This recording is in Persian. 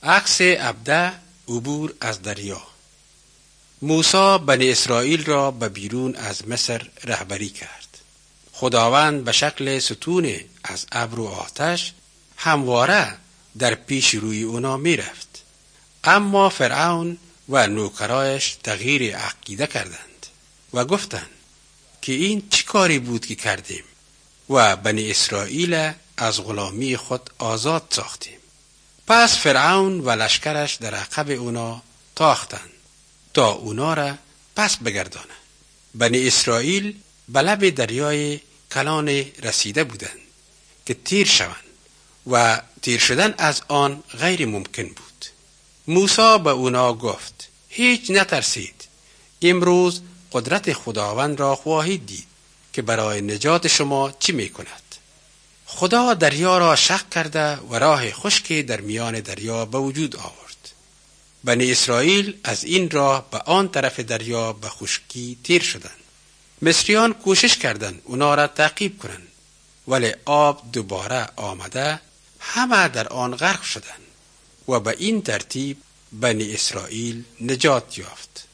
عکس 17 عبور از دریا. موسی بنی اسرائیل را به بیرون از مصر رهبری کرد. خداوند به شکل ستون از ابر و آتش همواره در پیش روی اونا می رفت. اما فرعون و نوکرایش تغییر عقیده کردند و گفتند که این چه کاری بود که کردیم و بنی اسرائیل از غلامی خود آزاد ساختیم. پس فرعون و لشکرش در عقب اونا تاختند تا اونا را پس بگردانه. بنی اسرائیل به لب دریای کلان رسیده بودند که تیر شوند و تیر شدن از آن غیر ممکن بود. موسی به اونا گفت هیچ نترسید. امروز قدرت خداوند را خواهید دید که برای نجات شما چی می کند. خدا دریا را شق کرده و راه خشکی در میان دریا به وجود آورد. بنی اسرائیل از این راه به آن طرف دریا به خشکی تیر شدند. مصریان کوشش کردند اونا را تعقیب کنند، ولی آب دوباره آمده همه در آن غرق شدند و به این ترتیب بنی اسرائیل نجات یافت.